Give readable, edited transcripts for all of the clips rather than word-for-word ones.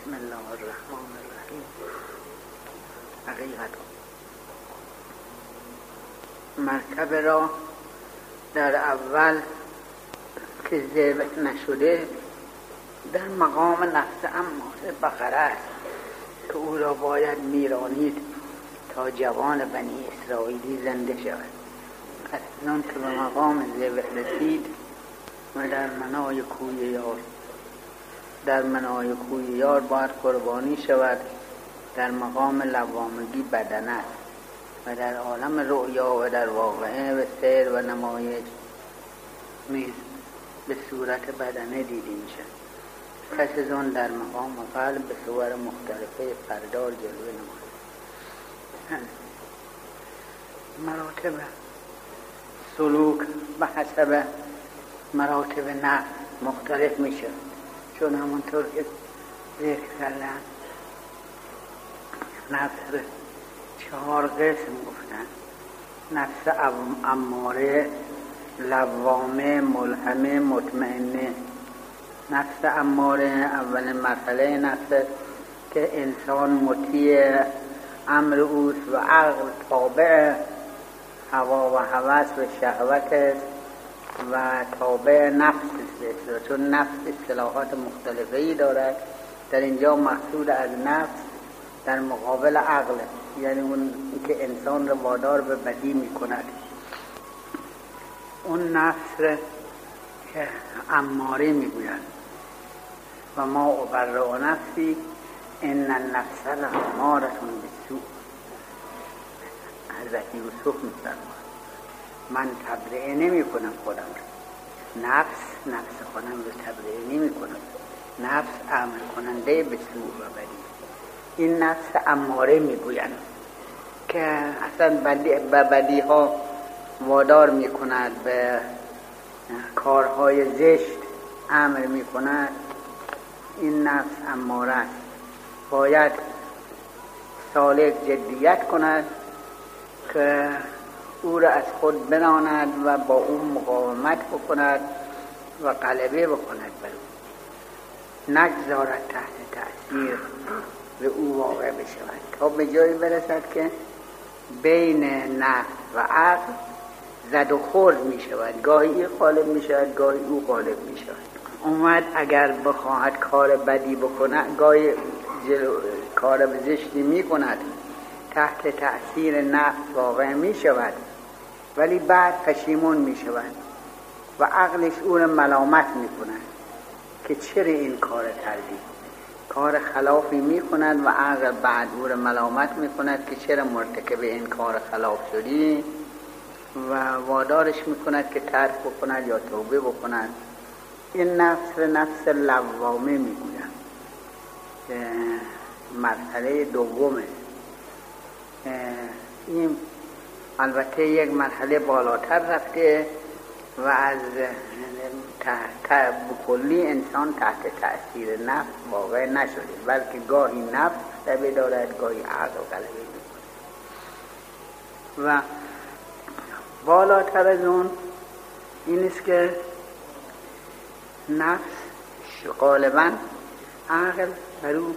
بسم الله الرحمن الرحیم. حقیقت مرتبه را در اول که ذبح نشده در مقام نفس اماره بقره است که او را باید میرانید تا جوان بنی اسرائیلی زنده شود. از آن که به مقام ذبح رسید و در منای کوی یار باید قربانی شود. در مقام لوامگی بدن است و در عالم رؤیا و در واقعه و سیر و نمایش نیز به صورت بدنه دیده می شود. پس از آن در مقام قلب به صور مختلفه پردار جلوه نماید. مراتب سلوک به حسب مراتب نفس مختلف می شود، چون همونطور که ذکر کردن نفس 4 قسم گفتن: نفس اماره، لوامه، ملهمه، مطمئنه. نفس اماره اول مرحله نفس که انسان مطیع امر اوست و عقل تابع هوا و هوس و شهوت است و تابع نفس است، چون نفس اصطلاحات مختلفی دارد. در اینجا مقصود از نفس در مقابل عقل، یعنی اون که انسان را وادار به بدی می کند. اون نفس را که اماره می گوید و ما ابرئ نفسی ان النفس لاماره بالسوء. حضرت یوسف می فرماید من تبرئه نمی کنم خودم را. نفس خودم رو تبرئه نمی کنم. نفس عمل کننده به سوء و بدی. این نفس اماره می گویند که اصلا به بدی ها وادار می کند، به کارهای زشت امر می کند. این نفس اماره است. باید سالک جدیت کند که او را از خود براند و با او مقاومت بکند و غلبه بکند بر او، نگذارد تحت تأثیر به او واقع بشود تا به جایی برسد که بین نفس و عقل زد و خورد می شود. گاهی این غالب می شود، گاهی او غالب می شود. اومد اگر بخواهد کار بدی بکند، گاهی کار زشتی می کند، تحت تأثیر نفس واقع می شود، ولی بعد پشیمون می شود و عقلش او را ملامت می کند که چرا این کار کردی. کار خلافی می کند و عقل بعد او را ملامت می کند که چرا مرتکب این کار خلاف شدی و وادارش می کند که ترک بکند یا توبه بکند. این نفس لوامه می گوید که مرحله دومه. این البته یک مرحله بالاتر رفته و از بکلی انسان تحت تأثیر نفس واقع نشده، بلکه گاهی نفس غلبه دارد، گاهی عقل غلبه می‌کند. و بالاتر از اون این است که نفس غالباً عقل بر او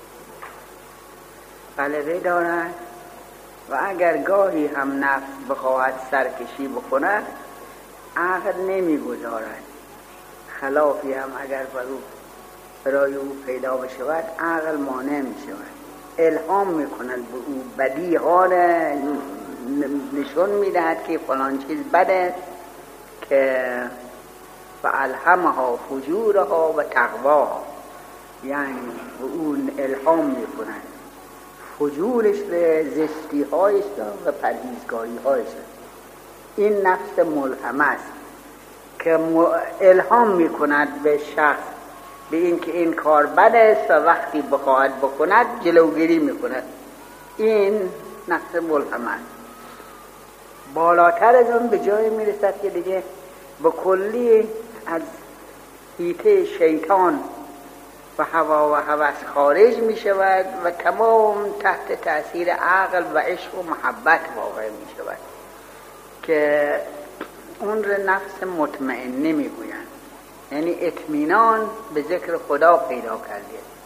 غلبه دارد و اگر گاهی هم نفس بخواهد سرکشی بکند عقل نمیگذارد. خلافی هم اگر برای او پیدا بشود عقل مانع می شود، الهام می کند به او بدی ها نشون می دهد که فلان چیز بده، که فالهمها فجورها و تقواها، یعنی به اون الهام می کند فجورش به زشتی هایش و پرهیزگاری هایش. این نفس ملهمه است که الهام می کند به شخص به این که این کار بد است و وقتی بخواهد بکند جلوگیری می کند. این نفس ملهمه است. بالاتر از اون به جایی می رسد که دیگه به کلی از حیطه شیطان و هوا و هوس خارج می شود و تمام تحت تأثیر عقل و عشق و محبت واقع می شود که اون را نفس مطمئنه می گویند. یعنی اطمینان به ذکر خدا پیدا کرده.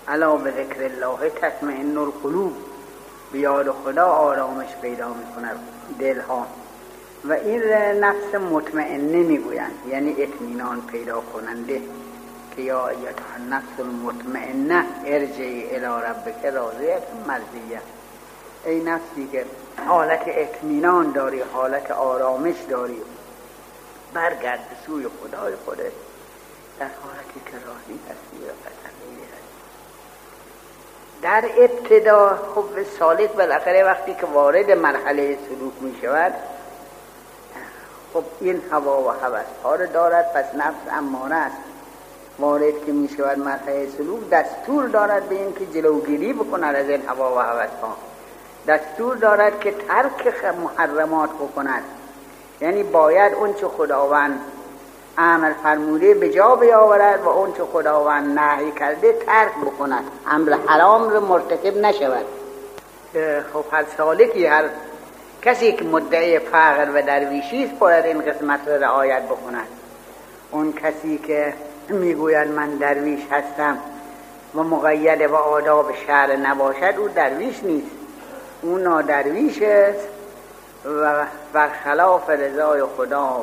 الا به ذکر الله تطمئن القلوب، به یاد خدا آرامش پیدا می‌کند دلها. و این نفس مطمئنه میگویند، یعنی اطمینان پیدا کننده، که یا ایتها النفس المطمئنه ارجعی الی ربک راضیة مرضیة. ای نفسی که حالت اطمینان داری، حالت آرامش داری، برگرد به سوی خدای خودت در حالتی که راضی هستی و پسندیده هستی. در ابتدا خب سالک بالاخره وقتی که وارد مرحله سلوک می شود، خب این هوا و هوس ها رو دارد، پس نفس اماره است. وارد که می شود مرحله سلوک، دستور دارد به این که جلوگیری بکند از این هوا و هوس ها، دستور دارد که ترک محرمات بکند، یعنی باید اون چه خداوند امر فرموده به جا بیاورد و اون چه خداوند نهی کرده ترک بکند، امر حرام رو مرتکب نشود. خب هر سالکی، هر کسی که مدعی فقر و درویشی است باید این قسمت رو رعایت بکند. اون کسی که میگوید من درویش هستم و مقید به آداب شرع نباشد، او درویش نیست، او نادرویش است و برخلاف رضای خدا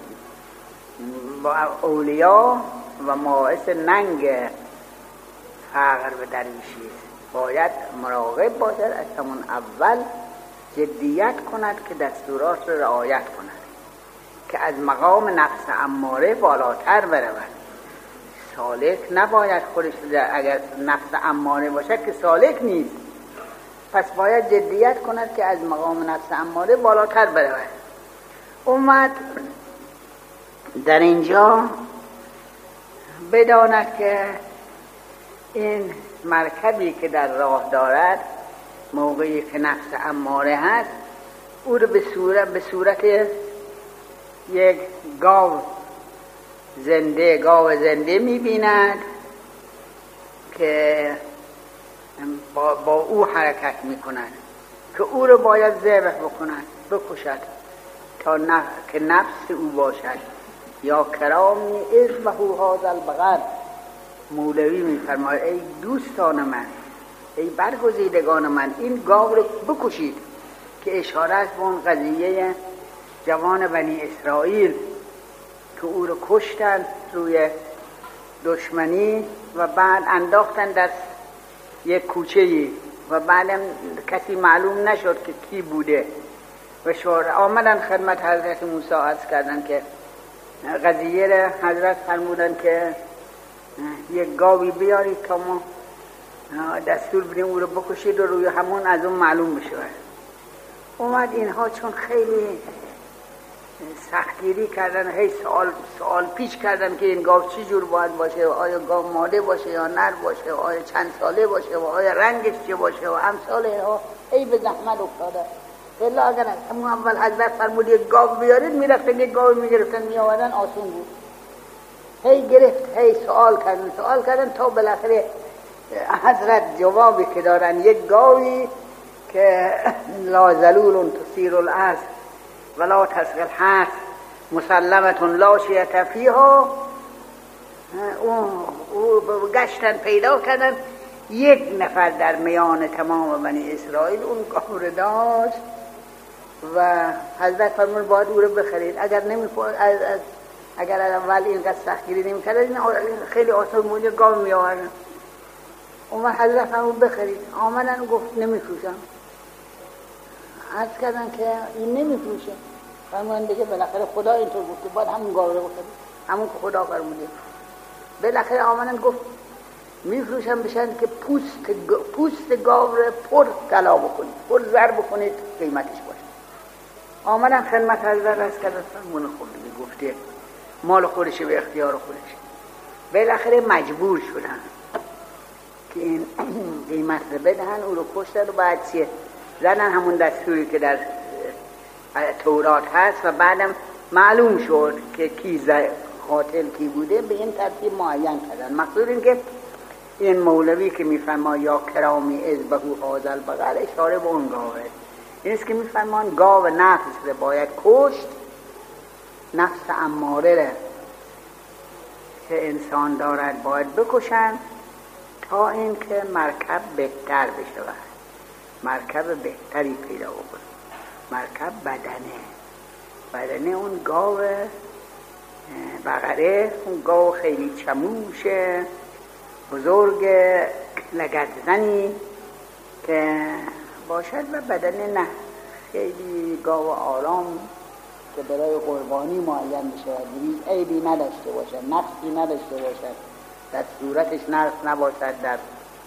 و اولیاء و ماعث ننگ فقر و درویشی است. باید مراقب باشد، از همون اول جدیت کند که دستورات رو رعایت کند، که از مقام نفس اماره بالاتر برود. سالک نباید خودش، اگر نفس اماره باشد که سالک نیست، پس باید جدیت کند که از مقام نفس اماره بالاتر برود. اومد در اینجا بداند که این مرکبی که در راه دارد، موقعی که نفس اماره هست، او رو به صورت یک گاو زنده می‌بیند که با او حرکت می‌کند، که او رو باید ذبح بکند، بکشد تا که نفس او باشد. یا کرامی اذبحوا هذا البقر، مولوی می‌فرماید ای دوستان من، ای برگزیدگان من، این گاو رو بکشید، که اشاره است به اون قضیه جوان بنی اسرائیل که او رو کشتن روی دشمنی و بعد انداختن در یک کوچه‌ای و بعدم کسی معلوم نشد که کی بوده و شورا آمدن خدمت حضرت موسی عرض کردن که قضیه را حضرت فرمودن که یک گاوی بیارید تا ما دستور بدیم او رو بکشید و روی همون از اون معلوم بشه. اومد اینها چون خیلی سختگیری کردن، هی سوال پیچ کردن که این گاو چی جور باید باشه، آیا گاو ماده باشه یا نر باشه، آیا چند ساله باشه و آیا رنگش چه باشه و امثال اینها، هی به زحمت افتاده. الا اگر همون اول حضرت فرمود یک گاو بیارید، میرفتن یک گاو میگرفتن میآوردن، آسون بود. هی گرفت، هی سوال کردن تا بالاخره حضرت جوابی که دارن، یک گاوی که لا ذلول تثیر الارض ولا تسقی الحرث مسلمة لا شیة فیها، او گشتن پیدا کردن، یک نفر در میان تمام بنی اسرائیل اون گاو رو داشت و حضرت فرمود باید او رو بخرید. اگر اول اینقدر سختگیری نمی‌کرد خیلی آسان بود، یک گاو می‌آوردن. اومد حضرت فرمود بخرید. آمدن گفت نمی‌فروشم. عرض کردن که این نمی‌فروشه. فرمودن دیگه بالاخره خدا اینطور گفته، باید همون گاو رو بخرید، همون که خدا فرموده. بالاخره آمدن گفت می‌فروشم بشن که پوست گاو رو پر طلا بکنید، پر زر بکنید، قیمتش باشه. آمدن خدمت حضرت عرض کردن فرمون خود گفته مال خودشه به اختیار خودش. بالاخره مجبور شدن که این قیمت رو بدهن، او رو کشتن و بعد چیه زدن همون دستوری که در تورات هست و بعدم معلوم شد که کی قاتل کی بوده، به این ترتیب معین کردن. مقصود این که این مولوی که میفرما یا کرامی اذبحوا هذا البقر اشاره به اون گاوه، این است که میفرمان گاو نفس رو باید کشت، نفس اماره رو که انسان دارد باید بکشن تا اینکه مرکب بهتر بشود، مرکب بهتری پیدا بکنه. مرکب بدنه اون گاو بقره، اون گاو خیلی چموش بزرگ لگدزنی که باشد و بدنه نه خیلی گاو آرام که برای قربانی معین بشود، عیبی نداشته باشد، نقصی نداشته باشد، در صورتش نقص نباشد، در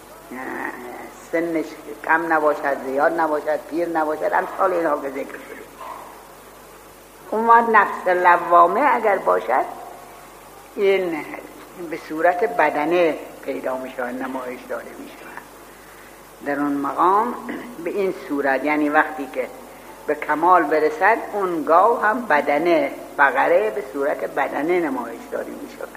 سنش کم نباشد، زیاد نباشد، پیر نباشد، امثال اینها که ذکر شده. اون وقت نفس لوامه اگر باشد این به صورت بدنه پیدا می شود، نمایش داده می شود. در اون مقام به این صورت، یعنی وقتی که به کمال برسد اون گاو هم بدنه، بقره به صورت بدنه نمایش داده می شود.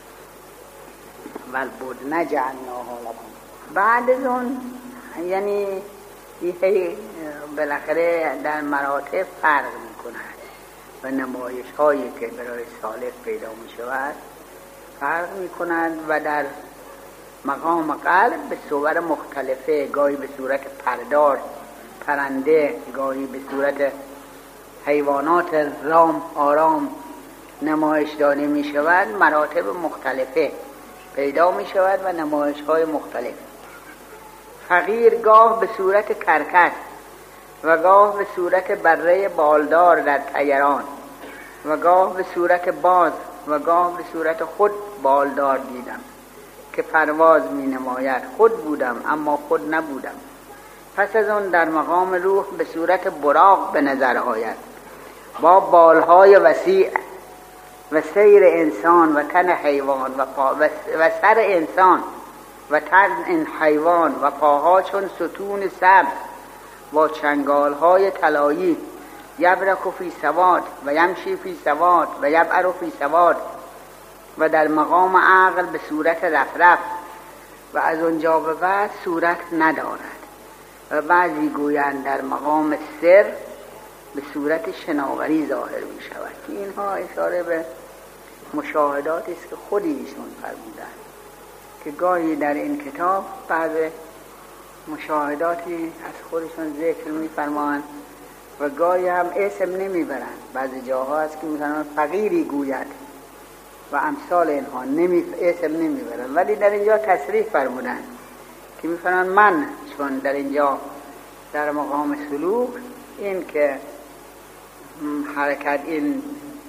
والبدن جعلناها لكم. بعد از اون یعنی این بالاخره در مراتب فرق می کند و نمایش هایی که برای سالک پیدا می شود فرق می کند و در مقام قلب به صور مختلفه، گاهی به صورت پردار پرنده، گاهی به صورت حیوانات رام آرام نمایش داده می شود، مراتب مختلفه پیدا می شود و نمایش های مختلف. فقیر گاه به صورت کرکس و گاه به صورت بره بالدار در طیران و گاه به صورت باز و گاه به صورت خود بالدار دیدم که پرواز می نماید. خود بودم اما خود نبودم. پس از اون در مقام روح به صورت براق به نظر آید، با بالهای وسیع و سیر انسان و تن حیوان و سر انسان و تن این حیوان و پاها چون ستون سبز با چنگالهای طلایی، یبرک فی سواد و یمشی فی سواد و یبعر فی سواد، و در مقام عقل به صورت رفرف و از اونجا به بعد صورت ندارد. و بعضی گویند در مقام سر به صورت شناوری ظاهر می شود که اینها اشاره به مشاهداتی است که خود ایشون فرمودند که گاهی در این کتاب بعض مشاهداتی از خودشون ذکر می فرمایند و گاهی هم اسم نمی برند. بعضی جاها هست که مثلا فقیری گوید و امثال اینها اسم نمی برند، ولی در اینجا تصریح فرمودند که می فرمایند من چون در اینجا در مقام سلوک این که حرکت این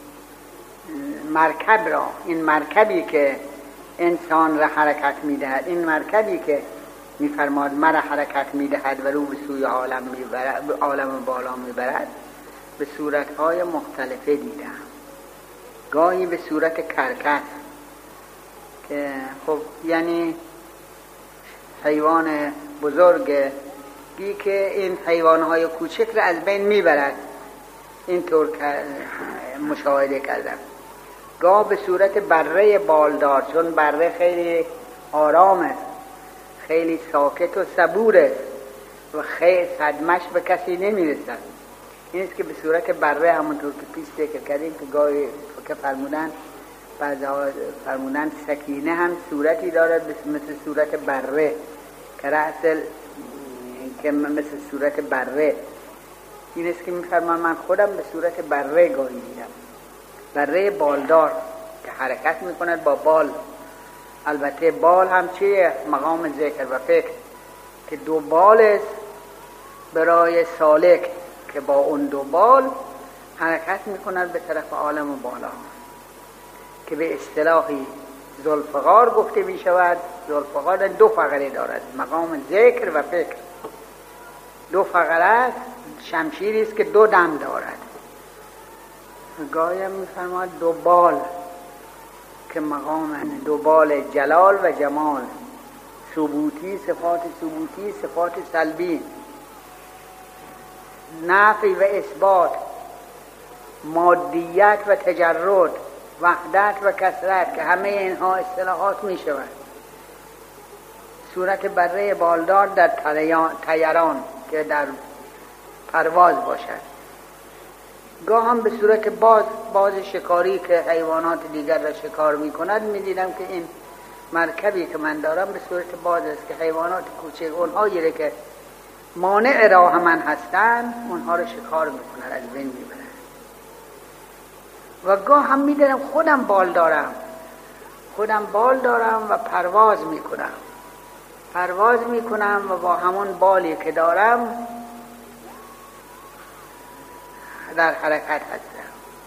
مرکب را، این مرکبی که انسان را حرکت می دهد، این مرکبی که می فرماد مرا حرکت می دهد و رو به سوی عالم می برد، به عالم بالا می برد، به صورتهای مختلفه دیدم. گاهی به صورت کرکس که خب یعنی حیوان بزرگی که این حیوانهای کوچک را از بین می برد، اینطور مشاهده کردم. گاه به صورت بره بالدار، چون بره خیلی آرامه، خیلی ساکت و صبوره و خیلی صدمش به کسی نمیرسد. این است که به صورت بره، همونطور که پیش ذکر کردیم که گاهی که فرمودن سکینه هم صورتی دارد مثل صورت بره که رأس که مثل صورت بره. این است که می‌فرمایم من خودم به صورت بره گاهی دیدم، بره بالدار که حرکت می‌کند با بال. البته بال هم چیه؟ مقام ذکر و فکر که دو بال است برای سالک که با اون دو بال حرکت می‌کند به طرف عالم بالا که به اصطلاحی ذوالفقار گفته می‌شود. ذوالفقار دو فقره دارد، مقام ذکر و فکر. دو فقره شمشیری است که دو دم دارد. گاهی می‌فرماید دو بال که مقام دو بال جلال و جمال، ثبوتی صفات ثبوتی، صفات سلبی، نفی و اثبات، مادیت و تجرد، وحدت و کثرت، که همه اینها اصطلاحات می شود. صورت بره بالدار در طیران که در پرواز باشد. گاه هم به صورت باز شکاری که حیوانات دیگر را شکار می کند. می دیدم که این مرکبی که من دارم به صورت باز است که حیوانات کوچک اونهایی که مانع راه من هستن اونها رو شکار میکنن، از بین میبرن. و گاه هم میدونم خودم بال دارم و پرواز میکنم و با همون بالی که دارم در حرکت هستم.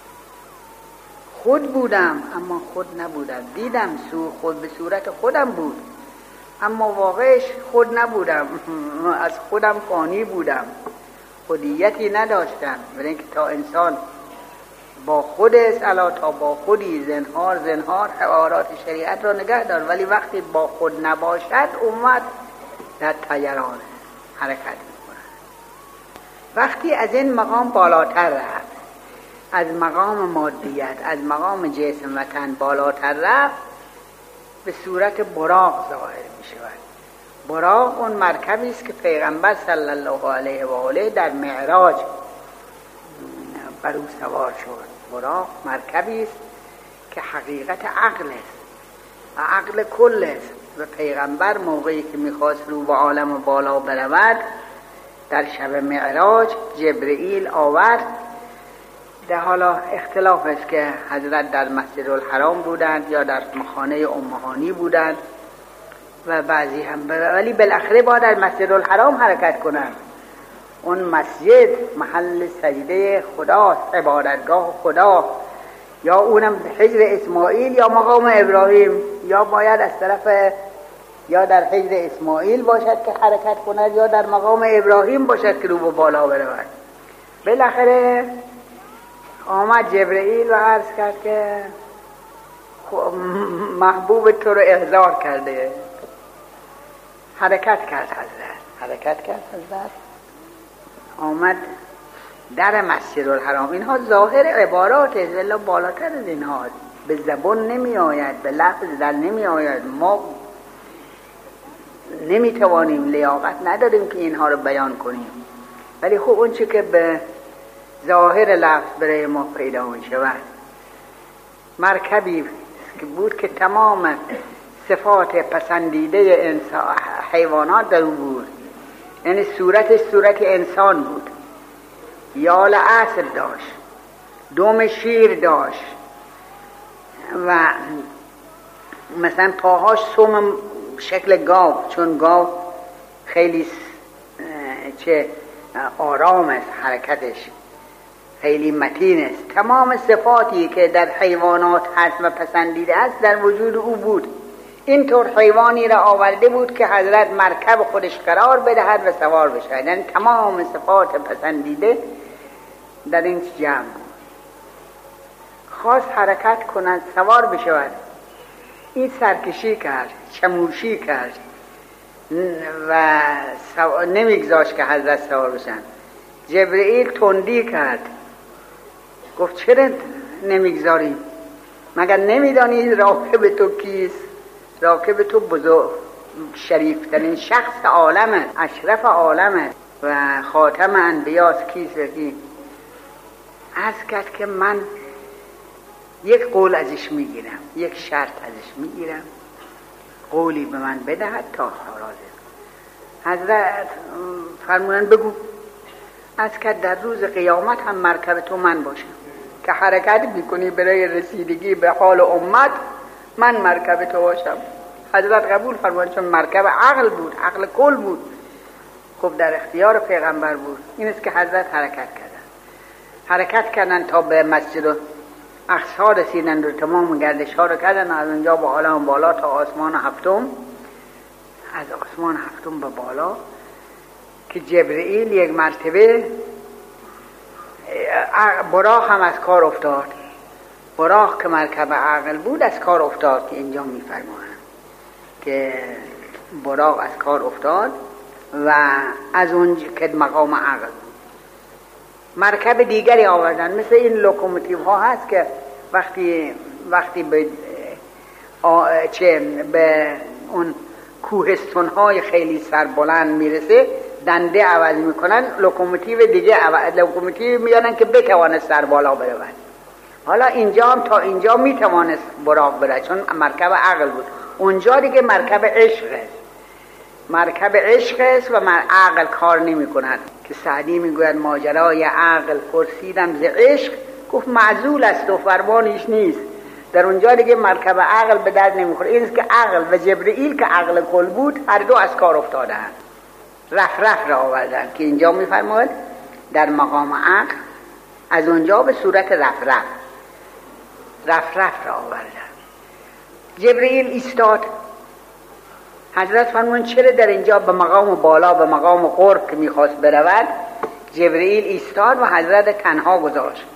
خود بودم اما خود نبودم. دیدم خود به صورت خودم بود اما واقعش خود نبودم. از خودم فانی بودم، خودیتی نداشتم. برای اینکه تا انسان با خود است الا تا با خودی زنهار حوارات شریعت را نگه دار، ولی وقتی با خود نباشد اومد در طیران حرکت میکنه. وقتی از این مقام بالاتر رفت، از مقام مادیت، از مقام جسم و تن بالاتر رفت، به صورت براق ظاهر می شود. براق اون مرکبی است که پیغمبر صلی الله علیه و آله در معراج بر او سوار شد. براق مرکبی است که حقیقت عقل است و عقل کل است و پیغمبر موقعی که میخواست رو به عالم بالا برود در شب معراج جبرئیل آورد. در حالا اختلاف است که حضرت در مسجد الحرام بودند یا در خانه امهانی بودند و بعضی هم ولی بالاخره باید در مسجد الحرام حرکت کنند. اون مسجد محل سجده خداست، عبادتگاه خدا، یا اونم حجر اسماعیل یا مقام ابراهیم، یا باید از طرف یا در حجر اسماعیل باشد که حرکت کند یا در مقام ابراهیم باشد که رو به بالا برود. بالاخره آمد جبرئیل و عرض کرد که محبوب تو رو احضار کرده. حرکت کرد حضرت آمد در مسجد الحرام. اینها ظاهر عبارات است ولی بالاتر از اینها به زبان نمی آید، به لفظ در نمی آید. ما نمی توانیم، لیاقت نداریم که اینها رو بیان کنیم، ولی خب اون چی که به ظاهر لفظ برای ما پیدا می شود مرکبی که بود که تمام صفات پسندیده حیوانات در اون بود. یعنی صورتش صورت انسان بود، یال اسد داشت، دم شیر داشت و مثلا پاهاش سم شکل گاو، چون گاو خیلی چه آرام است، حرکتش خیلی متین است. تمام صفاتی که در حیوانات هست و پسندیده است در وجود او بود. اینطور حیوانی را آورده بود که حضرت مرکب خودش قرار بدهد و سوار بشد. یعنی تمام صفات پسندیده در این جمع بود. خواست حرکت کند، سوار بشود. این سرکشی کرد، چموشی کرد و نمیگذاشت که حضرت سوار بشن. جبرئیل تندی کرد، گفت چرا نمیگذاری؟ مگر نمیدانی راکب تو کیست؟ راکب تو بزرگ شریفترین شخص عالمه، اشرف عالمه و خاتم انبیاست. کیست؟ عرض کرد که من یک قول ازش میگیرم، یک شرط ازش میگیرم، قولی به من بدهد تا راضی. حضرت فرمودن بگو. عرض کرد در روز قیامت هم مرکب تو من باشم که حرکت میکنی برای رسیدگی به حال امت، من مرکب تو باشم. حضرت قبول فرمودن، چون مرکب عقل بود، عقل کل بود، خب در اختیار پیغمبر بود. این است که حضرت حرکت کردن تا به مسجد اقصا رسیدن و تمام گردش ها رو کردن. از اونجا با عالم بالا تا آسمان هفتم، از آسمان هفتم به بالا که جبرئیل یک مرتبه براق هم از کار افتاد. براق که مرکب عقل بود از کار افتاد، که اینجا میفرمایند که براق از کار افتاد و از اون که مقام عقل بود مرکب دیگری آوردن. مثل این لوکوموتیو ها هست که وقتی به اون کوهستان های خیلی سربلند میرسه دنده عوض میکنن، لوکوموتیو دیگه لوکوموتیو میارن که بتوانه سر بالا برود. حالا اینجا هم تا اینجا میتوانست براق بره چون مرکب عقل بود. اونجا دیگه مرکب عشق است و من عقل کار نمی کند. که سعدی میگوید ماجرای عقل پرسیدم ز عشق، گفت معزول است و فرمانیش نیست. در اونجا دیگه مرکب عقل به درد نمیخوره. این است که عقل و جبرئیل که عقل کل بود هر دو از کار افتادند، رف را آوردند. که اینجا میفرماید در مقام عقل از اونجا به صورت رف را آوردند. جبرئیل ایستاد، حضرت فرمون چرا در اینجا به مقام بالا، به مقام قرب که میخواست برود، جبرئیل ایستاد و حضرت تنها گذاشت.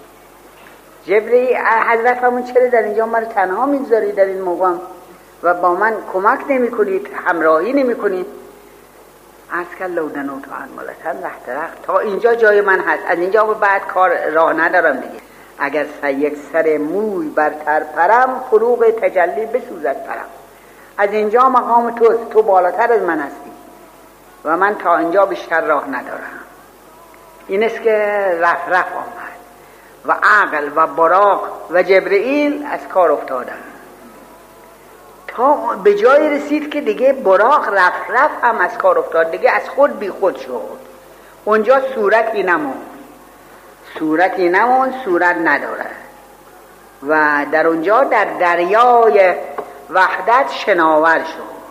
حضرت فرمون چرا در اینجا من تنها میگذاری در این مقام و با من کمک نمی کنید، همراهی نمی کنید؟ عرض کرد لودنو تو انمالتن رخت تا اینجا جای من هست، از اینجا به بعد کار راه ندارم دیگه. اگر یک سر موی برتر پرم، فروغ تجلی بسوزد پرم. از اینجا مقام توست، تو بالاتر از من هستی و من تا اینجا بیشتر راه ندارم. این است که رف آمد و عقل و براق و جبرئیل از کار افتادن تا به جای رسید که دیگه براق رف هم از کار افتاد، دیگه از خود بی خود شد. اونجا صورتی نموند، صورت نداره و در اونجا در دریای وحدت شناور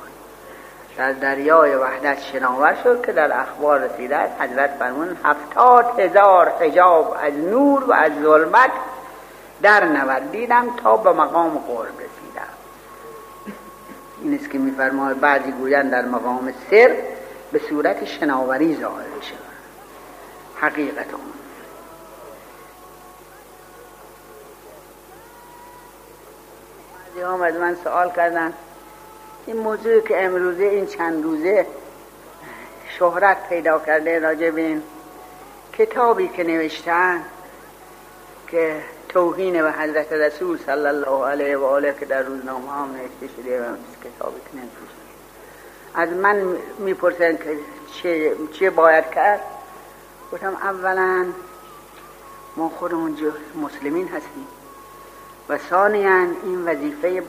شد. که در اخبار رسیده است حضرت فرمون 70,000 حجاب از نور و از ظلمت در نوردیدم تا به مقام قرب رسیدم. این است که میفرماید بعضی گویند در مقام سر به صورت شناوری ظاهر شد. حقیقت اون بعضی هم از من سوال کردن این موضوع که امروزه این چند روزه شهرت پیدا کرده راجع به این کتابی که نوشتن که توهین به حضرت رسول صلی الله علیه و آله که در روزنامه ها نوشته شده و کتابی که نوشته از من میپرسن که چه باید کرد. گفتم اولا ما خودمون مسلمین هستیم و ثانیاً این وظیفه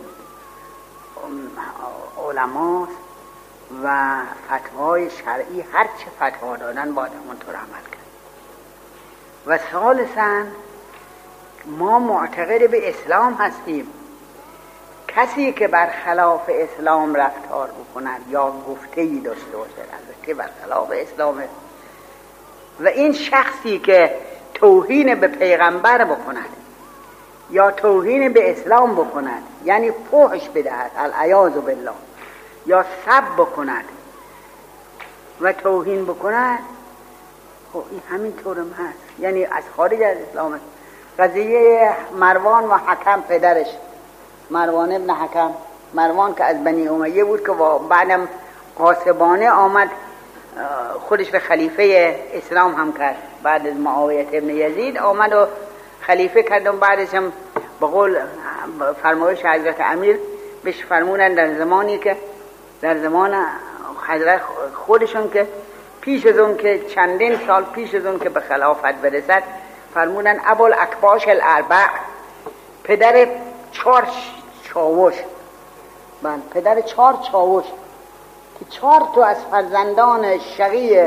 علماست و فتوای شرعی هر چه فتوا دادن باید همونطور عمل کرد. و ثالثاً ما معتقد به اسلام هستیم. کسی که برخلاف اسلام رفتار بکند یا گفته‌ای داشته باشد البته برخلاف اسلامه، و این شخصی که توهین به پیغمبر بکند یا توهین به اسلام بکند، یعنی فحش بدهد العیاذ بالله، یا سب بکند و توهین بکند، خب این همین طورم هست، یعنی از خارج از اسلامه. قضیه مروان و حکم پدرش، مروان ابن حکم، مروان که از بنی امیه بود که بعدم قاسبانه آمد خودش به خلیفه اسلام هم کرد. بعد از معاویه ابن یزید آمد و خلیفه کرد و بعدش هم به قول فرمایش حضرت امیر بهش فرمودن در زمانی که در زمان حضرت خودشون که پیش از اون که چندین سال پیش از اون که به خلافت برسد فرمودن ابوالاکباش الاربع، پدر 4 چاوش، پدر 4 چاوش که 4 تا از فرزندان شقی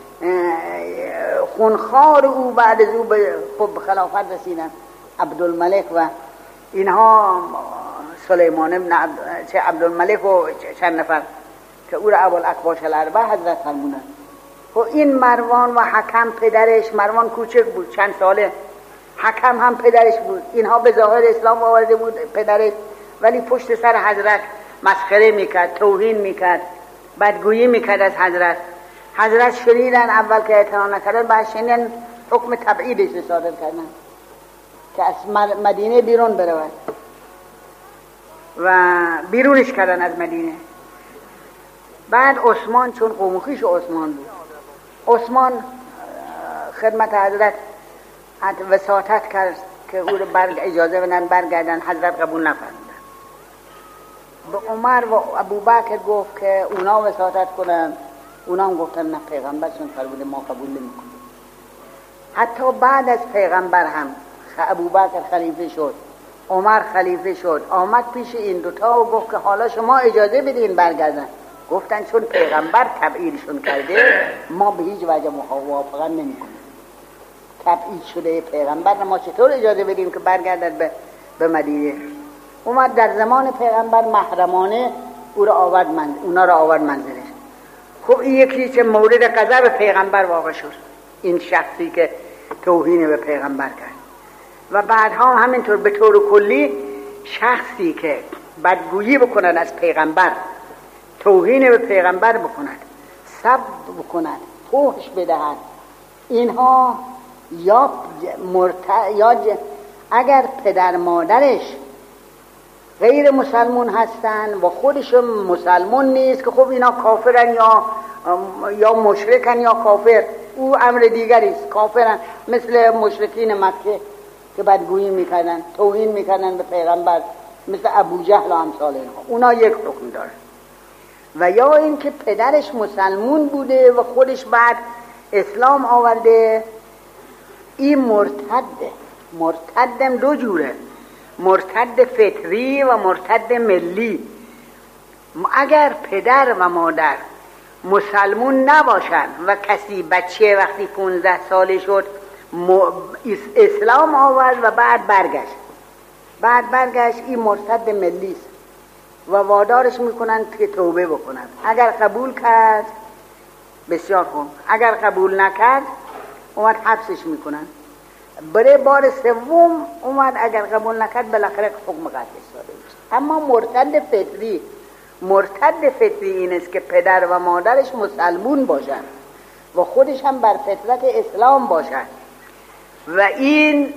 خونخوار او بعد از او به خلافت رسیدن، عبدالملک و اینها، سلیمان ابن عبدالملک و چند نفر که او را ابوالاکباش الاربع حضرت فرمودن. و این مروان و حکم پدرش، مروان کوچک بود چند ساله، حکم هم پدرش بود، اینها به ظاهر اسلام آورده بود پدرش، ولی پشت سر حضرت مسخره میکرد، توهین میکرد، بدگویی میکرد از حضرت. حضرت شنیدن اول که اعتراض نکردن، بعد شنیدن حکم تبعیدش صادر کردن که از مدینه بیرون برود و بیرونش کردن از مدینه. بعد عثمان، چون قوم خویش عثمان بود، عثمان خدمت حضرت وساطت کرد که او رو اجازه بدن برگردن، حضرت قبول نفرمودن. به عمر و ابوبکر گفت که اونا وساطت کنن، اونا هم گفتن نه، پیغمبرشون فرموده ما قبول نمی‌کنیم. حتی بعد از پیغمبر هم ابوبکر خلیفه شد، عمر خلیفه شد، آمد پیش این دوتا و گفت که حالا شما اجازه بدین برگردن. گفتن چون پیغمبر تبعیدشون کرده ما به هیچ وجه موافقت نمی‌کنیم. تبعید شده پیغمبر ما چطور اجازه بدیم که برگردد به مدینه؟ اومد در زمان پیغمبر محرمانه اونا را آورد منزلش. خب این یکی چه مورد غضب پیغمبر واقع شد، این شخصی که توهین به پیغمبر کرد. و بعدها همینطور به طور کلی شخصی که بدگویی بکنند از پیغمبر، توهین به پیغمبر بکند، سب بکند، فحش بدهند، اینها یا اگر پدر مادرش غیر مسلمون هستن و خودشون مسلمون نیست که خب اینا کافرن یا مشرکن یا کافر، او امر دیگری است. کافرن مثل مشرکین مکه که بدگویی میکردن، توهین میکردن به پیغمبر، مثل ابو جهل و امثال اینها، اونا یک حکم داره. و یا اینکه پدرش مسلمون بوده و خودش بعد اسلام آورده، این مرتده. مرتدم دو جوره، مرتد فطری و مرتد ملی. اگر پدر و مادر مسلمون نباشن و کسی بچه وقتی 15 ساله شد اسلام آورد و بعد برگشت، این مرتد ملی است و وادارش میکنن که توبه بکنن. اگر قبول کرد بسیار خوب، اگر قبول نکرد اومد حبسش میکنن. برای بار سوم اومد اگر قبول نکرد بالاخره حکم قتلش صادر میشه. اما مرتد فطری این است که پدر و مادرش مسلمون باشن و خودش هم بر فطرت اسلام باشن و این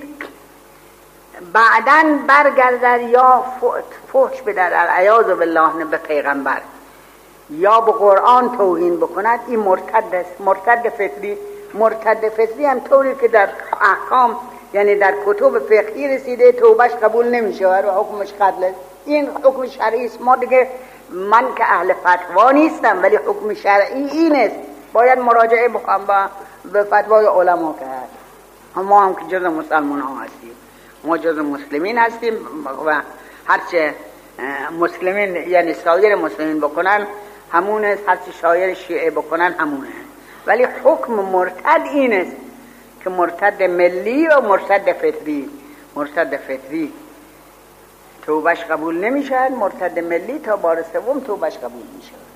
بعداً برگردد یا فحش بدهد العیاذ بالله به پیغمبر یا به قرآن توهین بکند، این مرتد است. مرتد فطری هم طوری که در احکام یعنی در کتب فقهی رسیده توبهش قبول نمیشه و حکمش قتل است. این حکم شرعی است. ما دیگه، من که اهل فتوا نیستم ولی حکم شرعی این است، باید مراجعه بکنم به فتوای علما کرد. ما هم که جز مسلمان ها هستیم، ما جز مسلمین هستیم و هرچه مسلمین یعنی سایر مسلمین بکنن همون است، هرچه سایر شیعه بکنن همون است. ولی حکم مرتد این است که مرتد ملی و مرتد فطری توبهش قبول نمیشه، مرتد ملی تا بار سوم توبهش قبول میشه.